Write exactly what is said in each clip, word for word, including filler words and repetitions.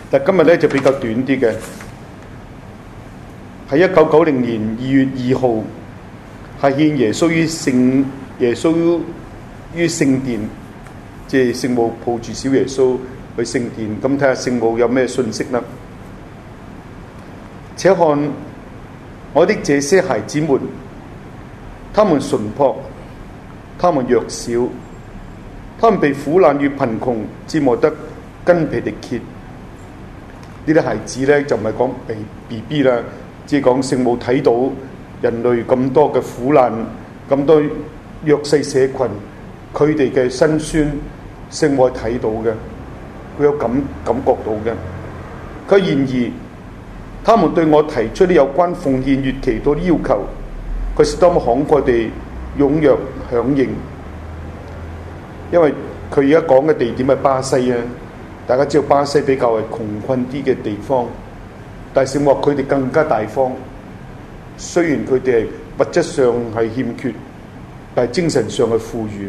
但今日咧就比較短啲嘅，喺一九九零年二月二號，係獻耶穌於聖耶穌於聖殿，即係聖母抱住小耶穌去聖殿，咁睇下聖母有咩信息啦。且看我的這些孩子們，他們純樸，他們弱小，他們被苦難與貧窮折磨得筋疲力竭。呢啲孩子咧就唔係講 B B 啦，即係講聖母睇到人類咁多嘅苦難，咁多弱勢社群，佢哋嘅辛酸，聖母係睇到嘅，佢有感感覺到嘅。佢然而，他們對我提出啲有關奉獻與祈禱啲要求，佢是多麼慷慨地踴躍響應。因為佢而家講嘅地點係巴西啊，大家知道巴西比較係窮困啲嘅地方，但係聖母話佢哋更加大方。雖然佢哋係物質上係欠缺，但係精神上係富裕。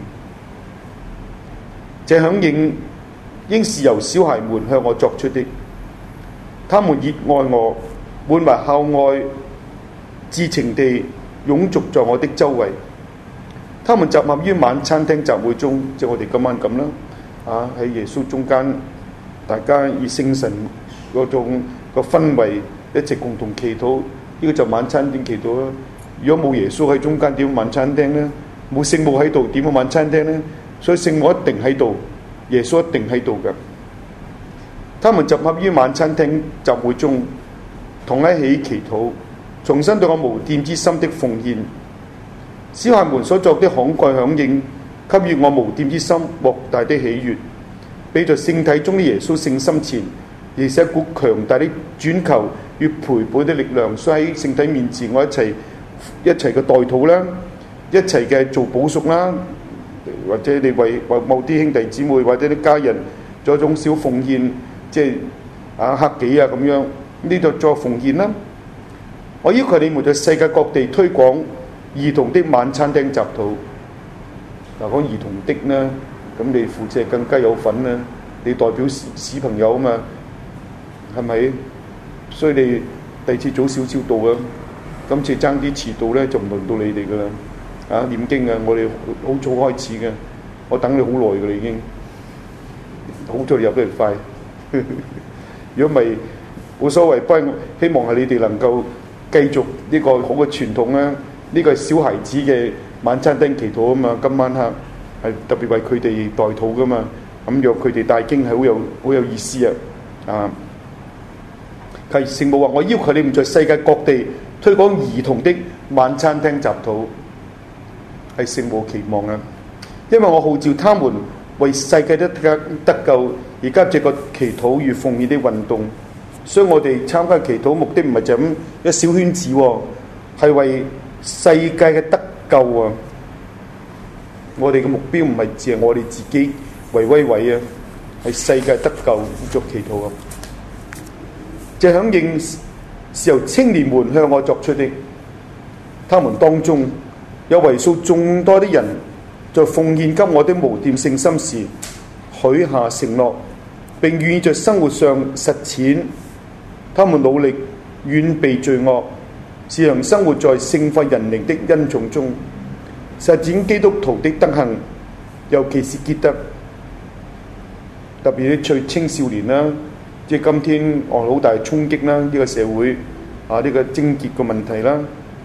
這響應應是由小孩們向我作出的，他們熱愛我，滿懷孝愛，至情地擁簇在我的周圍。他們集合於晚餐廳集會中，即係我哋今晚咁啦。啊，喺耶穌中間，大家以聖神嗰種個氛圍一直共同祈禱。呢個就晚餐點祈禱啦。如果冇耶穌喺中間，點晚餐廳呢？冇聖母喺度，點個晚餐廳呢？所以聖母一定喺度，耶穌一定喺度嘅。他們集合於晚餐廳集會中，同一起祈禱，重新對我無玷之心的奉獻。小孩們所作的慷慨響應，給予我無玷之心莫大的喜悅。比在聖體中的耶穌聖心前，亦是一股強大的轉求與陪伴的力量。所以喺聖體面前，我一齊一齊嘅代禱啦，一齊嘅做補贖啦，或者你為為某啲兄弟姊妹或者啲家人做一種小奉獻，即係啊克己啊咁樣，呢度作奉獻啦。我要求你們在世界各地推廣兒童的晚餐廳集禱。嗱，講兒童的呢，咁你父親更加有份啦，你代表小朋友啊嘛，係咪？所以你第二次早少少到啊，今次爭啲遲到咧，就唔輪到你哋噶啦。啊，念經啊，我哋好早開始嘅，我等你好耐噶啦已經，好在你入得嚟快。如果唔係冇所謂，不過希望係你哋能夠繼續呢個好嘅傳統啦。呢個係小孩子嘅晚餐廳祈禱啊嘛，今晚黑係特別為佢哋代禱噶嘛，咁讓佢哋帶經係好有好有意思啊！啊，係聖母話：我要求你們在世界各地推廣兒童的晚餐廳集禱，係聖母期望啊！因為我號召他們為世界得得救，而家這個祈禱與奉獻的運動，所以我哋參加祈禱目的唔係就咁一小圈子喎，係為世界嘅得救啊！我哋嘅目標唔係只係我哋自己為威偉啊，係世界得救作祈禱啊！這響應是由青年們向我作出的，他們當中有為數眾多的人在奉獻給我的無玷聖心時許下承諾，並願意在生活上實踐。他們努力遠避罪惡，時常生活在聖化人靈的恩寵中，實踐基督徒的德行，尤其是潔德。特別係對青少年啦，即係今天我好大衝擊啦，呢個社會啊，呢個貞潔嘅問題啦。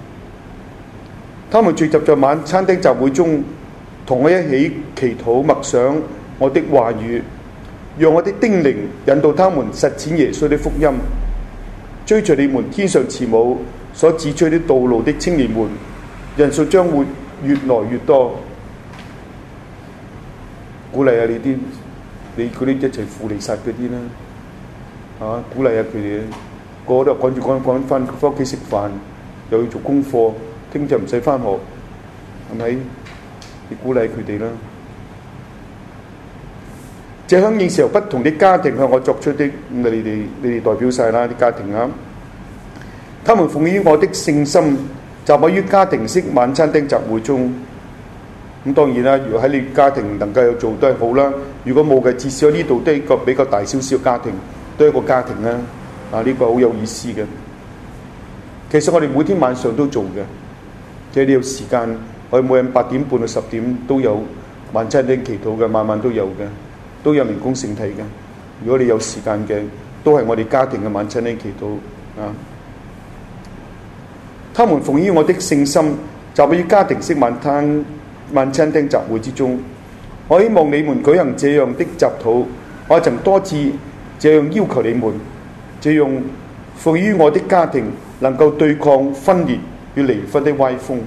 他們聚集在晚餐廳集會中，同我一起祈禱默想我的話語，讓我的叮嚀引導他們實踐耶穌的福音，追隨你們天上慈母所指出的道路的青年們，人數將會越來越多。鼓勵下你啲，你嗰啲一齊赴彌撒嗰啲啦，啊，鼓勵下佢哋，個個都趕住趕趕翻翻屋企食飯，又要做功課，聽日唔使翻學，係咪？你鼓勵佢哋啦。這響應是由不同的家庭向我作出的，咁你哋你哋代表晒啦啲家庭啊。他們奉獻於我的聖心，集會於家庭式晚餐廳集會中。咁當然啦，如果喺你家庭能夠有做都係好啦。如果冇嘅，至少喺呢度都係一個比較大少少家庭， 都係一個家庭啦。啊，呢、這個好有意思嘅。其實我哋每天晚上都做嘅，即係你有時間，我哋每人八點半到十點都有晚餐廳祈禱嘅，晚晚都有嘅，都有靈工聖體嘅。如果你有時間嘅，都係我哋家庭嘅晚餐廳祈禱啊。他們奉於我的聖心，集會於家庭式晚餐晚餐廳集會之中。我希望你們舉行這樣的集禱。我曾多次這樣要求你們，這樣奉於我的家庭能夠對抗分裂與離婚的歪風，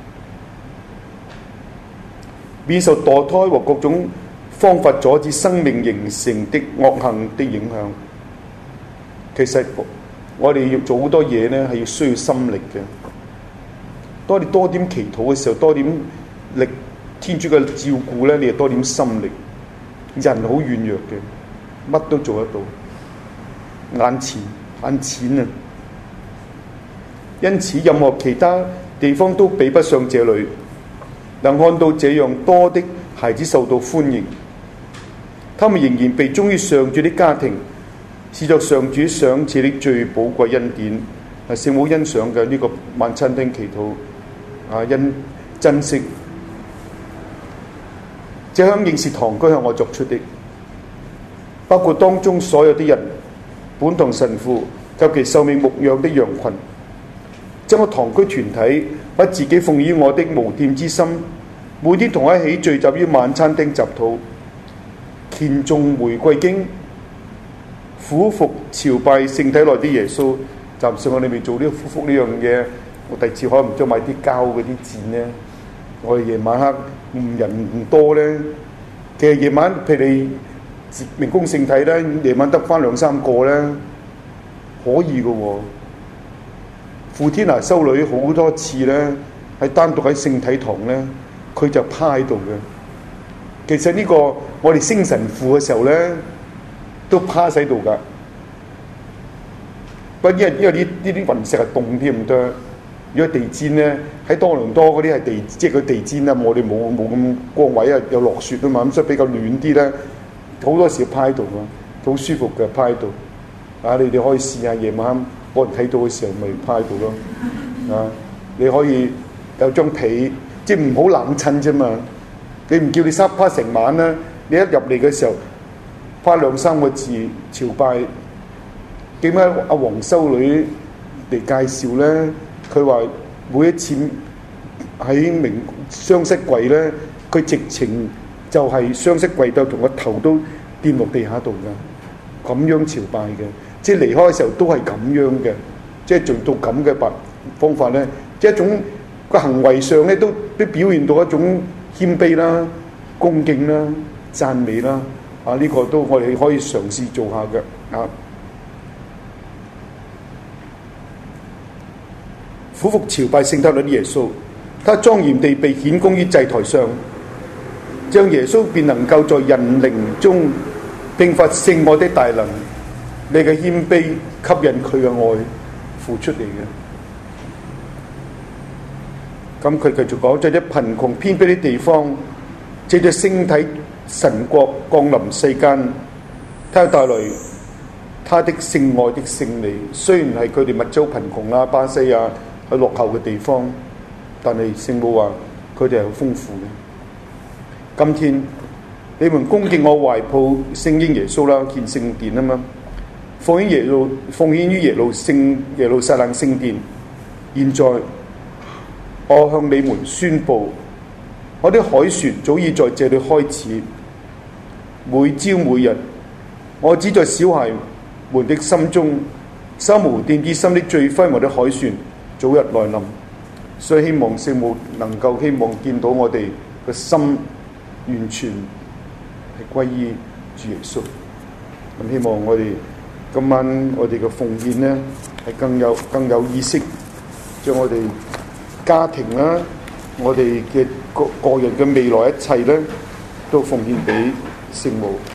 免受墮胎和各種方法阻止生命形成的惡行的影響。其實我哋要做好多嘢呢，係要需要心力嘅。當你多點祈禱嘅時候，多點力天主嘅照顧呢，你就多點心力。人好軟弱嘅，乜都做得到，眼前眼淺啊！因此任何其他地方都比不上這裏，能看到這樣多的孩子受到歡迎，他們仍然被忠於上主的家庭，是作上主賞賜的最寶貴恩典。係聖母欣賞嘅呢個晚餐廳祈禱啊，因珍惜。這響應是堂區向我作出的，包括當中所有的人，本堂神父及其受命牧養的羊群，將個堂區團體把自己奉於我的無玷之心，每天同一起聚集於晚餐廳集禱，虔誦玫瑰經，俯伏朝拜聖體內的耶穌。暫時我哋未做呢個俯伏呢樣嘢，我第二次可能唔知買啲膠嗰啲墊咧。我哋夜晚黑唔人唔多咧，其實夜晚譬如你明供聖體咧，夜晚得翻兩三個咧，可以嘅喎、哦。傅天娜修女好多次咧，喺單獨喺聖體堂咧，佢就趴喺度嘅。其實呢個我哋升神父嘅時候咧，都趴喺度㗎。不過因為因為呢呢啲雲石係凍啲咁多。如果地氈咧，喺多倫多嗰啲係地，即係佢地氈啦，我哋冇冇咁光位啊，有落雪啊嘛，咁所以比較暖啲咧。好多時趴喺度啊，好舒服嘅趴喺度。啊，你哋可以試下夜晚冇人睇到嘅時候，咪趴喺度咯。啊，你可以有張被，即係唔好冷親啫嘛。你唔叫你沙趴成晚啦，你一入嚟嘅時候，趴兩三個字朝拜。點解阿黃修女嚟介紹咧？佢話每一次喺明雙膝跪咧，佢直情就係雙膝跪到同個頭都跌落地下度噶，咁樣朝拜嘅。即係離開嘅時候都係咁樣嘅，即係做到咁嘅辦方法咧，即係一種個行為上咧都都表現到一種謙卑啦、恭敬啦、讚美啦。啊，呢、這個都我哋可以嘗試做下嘅啊。俯伏朝拜聖體裏的耶穌，他莊嚴地被顯供於祭台上，這樣耶穌便能夠在人靈中迸發聖愛的大能。你嘅謙卑吸引佢嘅愛付出嚟嘅。咁佢繼續講，在啲貧窮偏僻啲地方，借着聖體神國降臨世間，他帶來他的聖愛的勝利。雖然係佢哋物質貧窮啊，巴西啊，喺落後嘅地方，但係聖母話佢哋係好豐富嘅。今天你們恭敬我懷抱聖嬰耶穌啦，建聖殿啊嘛，奉獻耶路奉獻於耶路聖耶路撒冷聖殿。現在我向你們宣布，我啲海船早已在這裏開始。每朝每日，我只在小孩們的心中，心無玷之心的最輝煌的海船早日來臨。所以希望聖母能夠希望見到我哋嘅心完全係歸依主耶穌。咁希望我哋今晚我哋嘅奉獻呢係更有更有意識，將我哋家庭啦，我哋嘅個個人嘅未來一切咧，都奉獻俾聖母。